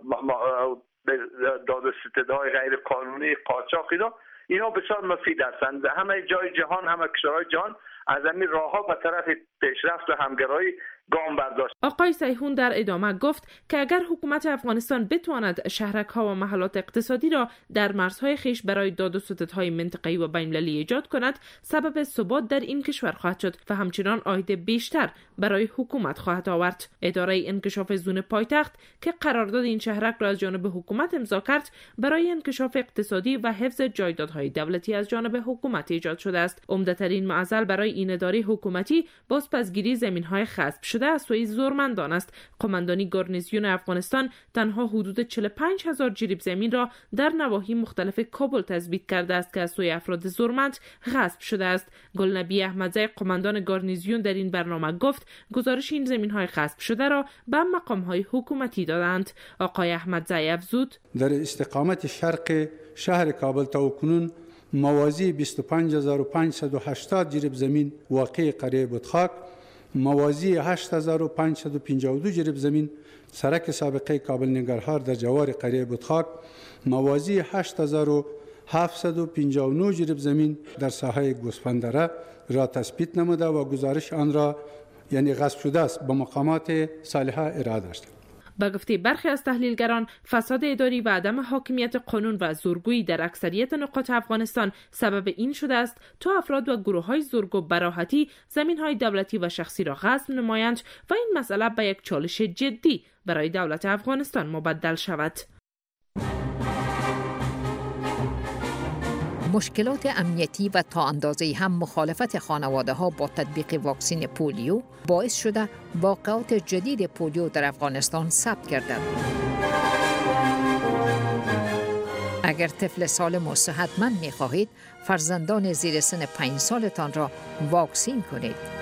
داد و ستدهای غیر قانونی، قاچاق، اینا اینا بسیار مفید هستند. همه جای جهان، همه کشورهای جهان از همین راه‌ها به طرف پیشرفت و همگرایی گام برداشت. آقای سیحون در ادامه گفت که اگر حکومت افغانستان بتواند شهرک‌ها و محلات اقتصادی را در مرزهای خیش برای داد و ستدهای منطقه‌ای و بین‌المللی ایجاد کند، سبب ثبات در این کشور خواهد شد و همچنان عاید بیشتر برای حکومت خواهد آورد. اداره انکشاف زون پایتخت که قرارداد این شهرک را از جانب حکومت امضا کرد، برای انکشاف اقتصادی و حفظ جایدادهای دولتی از جانب حکومت ایجاد شده است. عمده‌ترین معضل برای این اداره حکومتی بازپسگیری زمین‌های غصب شده از سوی زورمندان است. قماندانی گارنیزیون افغانستان تنها حدود چهل و پنج هزار جریب زمین را در نواحی مختلف کابل تثبیت کرده است که از سوی افراد زورمند غصب شده است. گلنبی احمدزی قماندان گارنیزیون در این برنامه گفت گزارش این زمین‌های غصب شده را به مقام‌های حکومتی دادند. آقای احمدزی افزود: در استقامت شرق شهر کابل تا کنون موازی بیست و پنج هزار و پانصد و هشتاد جریب زمین واقع قریه بودخاک، موازی هشت هزار و پانصد و پنجاه و دو جریب زمین سرک سابقه کابل ننگرهار در جوار قریه بودخاک، موازی هشت هزار و هفتصد و پنجاه و نه جریب زمین در ساحه گوسفندره را تثبیت نموده و گزارش آن را یعنی غصب شده است به مقامات صالحه ارائه داشته. با گفته برخی از تحلیلگران، فساد اداری و عدم حاکمیت قانون و زورگویی در اکثریت نقاط افغانستان سبب این شده است تا افراد و گروه‌های زورگو به راحتی زمین‌های دولتی و شخصی را غصب نمایند و این مسئله به یک چالش جدی برای دولت افغانستان مبدل شود. مشکلات امنیتی و تا اندازه‌ای هم مخالفت خانواده‌ها با تطبیق واکسن پولیو باعث شده واقعات جدید پولیو در افغانستان ثبت گردد. اگر طفل سالم و صحتمند می‌خواهید، فرزندان زیر سن پنج سالتان را واکسین کنید.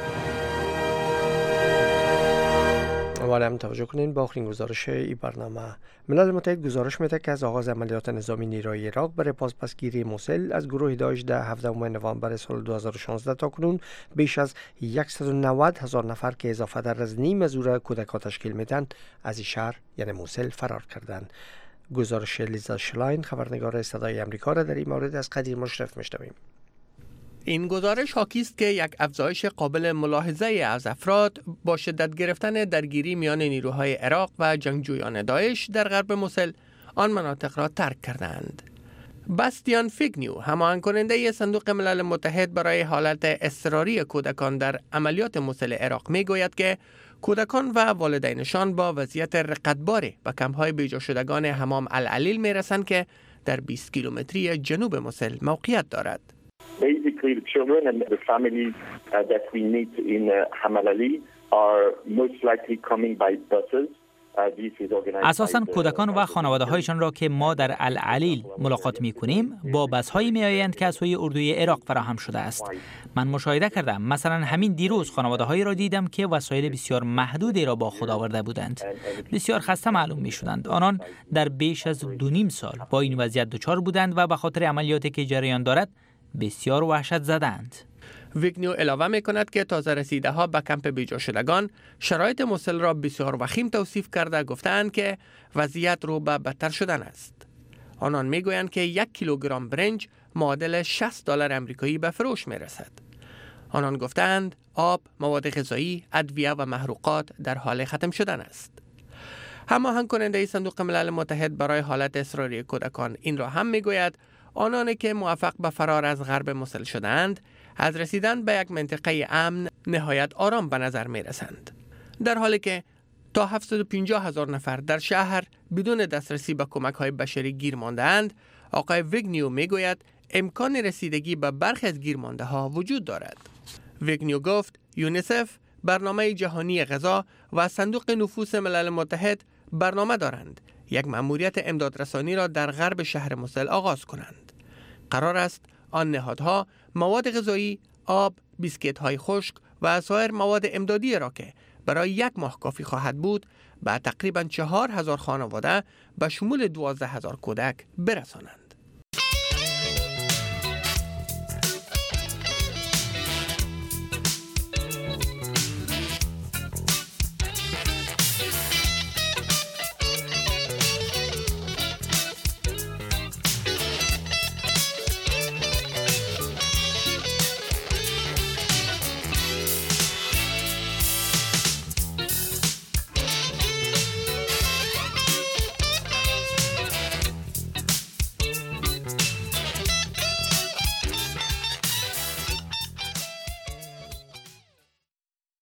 هم توجه کنین با آخرین گزارش این برنامه. ملل متحد گزارش میده که از آغاز عملیات نظامی نیروی عراق برای بازپسگیری موصل از گروه داعش در هفدهم نوامبر سال دو هزار و شانزده تا کنون بیش از صد و نود هزار نفر که اضافه در از نیم از او کودکان تشکیل میدن از این شهر یعنی موصل فرار کردند. گزارش لیزا شلاین خبرنگار صدای آمریکا را در این مورد از قدیر مشرف میشنویم. این گزارش حاکی است که یک افزایش قابل ملاحظه از افراد با شدت گرفتن درگیری میان نیروهای عراق و جنگجویان داعش در غرب موصل آن مناطق را ترک کردند. باستیان فیگنیو، هماهنگ کننده صندوق ملل متحد برای حالت اضطراری کودکان در عملیات موصل عراق میگوید که کودکان و والدینشان با وضعیت رقتباری به کمپ‌های بیجا شدگان حمام العلیل میرسند که در بیست کیلومتری جنوب موصل موقعیت دارد. Basically, the children and the families uh, that we meet in uh, Hamal Ali are most likely coming by buses. اساساً کودکان و خانواده‌هایشان را که ما در العلیل ملاقات می‌کنیم با بس‌هایی می‌آیند که از سوی اردوی عراق فراهم شده است. من مشاهده کردم، مثلا همین دیروز خانواده‌هایی را دیدم که وسایل بسیار محدودی را با خود آورده بودند. بسیار خسته معلوم می‌شدند. آنان در بیش از دو نیم سال با این وضعیت دچار بودند و به خاطر عملیاتی که جریان دارد بسیار وحشت زدند. ویگنیو علاوه می کند که تازه رسیده ها به کمپ بیجا شدگان شرایط موصل را بسیار وخیم توصیف کرده گفتند که وضعیت رو به بدتر شدن است. آنان می گویند که یک کیلوگرم برنج معادل شصت دلار امریکایی به فروش می رسد. آنان گفتند آب، مواد غذایی، ادویه و محروقات در حال ختم شدن است. هماهنگ کننده صندوق ملل متحد برای حالت اضطراری کودکان این را هم میگوید آنانی که موفق به فرار از غرب موسل شدند از رسیدن به یک منطقه امن نهایت آرام به نظر می رسند. در حالی که تا هفتصد و پنجاه هزار نفر در شهر بدون دسترسی به کمک های بشری گیر مانده‌اند، آقای ویگنیو می گوید امکان رسیدگی به برخی از گیرمانده ها وجود دارد. ویگنیو گفت یونیسف، برنامه جهانی غذا و صندوق نفوس ملل متحد برنامه دارند یک مأموریت امدادرسانی را در غرب شهر موسل آغاز کنند. قرار است آن نهادها مواد غذایی، آب، بیسکیت های خشک و سایر مواد امدادی را که برای یک ماه کافی خواهد بود به تقریباً چهار هزار خانواده به شمول دوازده هزار کودک برسانند.